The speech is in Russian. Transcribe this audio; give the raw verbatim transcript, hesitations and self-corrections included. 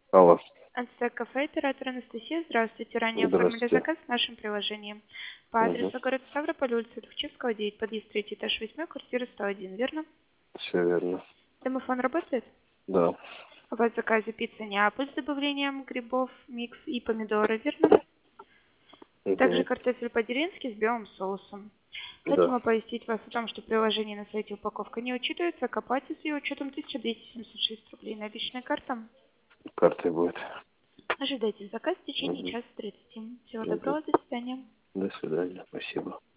Алло. Ансек кафе, оператор Анастасия. Здравствуйте. Ранее оформили Здравствуйте. заказ в нашем приложении. По Угу. адресу город Ставрополь, улица Тухчевского, девять, подъезд третий этаж, восьмой, квартира сто один, верно? Все верно. Домофон работает? Да. У вас в заказе пицца Неаполь с добавлением грибов, микс и помидоры, верно? Также Угу. картофель по-деревенски с белым соусом. Хотим Да. оповестить вас о том, что приложение на сайте упаковка не учитывается, а к оплате с ее учетом тысяча двести семьдесят шесть рублей. Наличная карта. Картой будет. Ожидайте заказ в течение Угу. часа тридцати. Всего Угу. доброго, до свидания. До свидания. Спасибо.